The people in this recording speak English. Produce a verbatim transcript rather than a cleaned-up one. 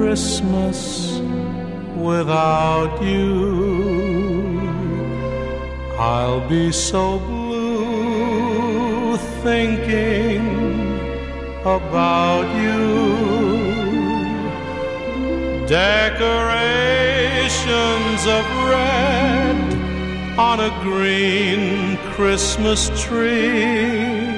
Christmas without you. I'll be so blue thinking about you. Decorations of red on a green Christmas tree.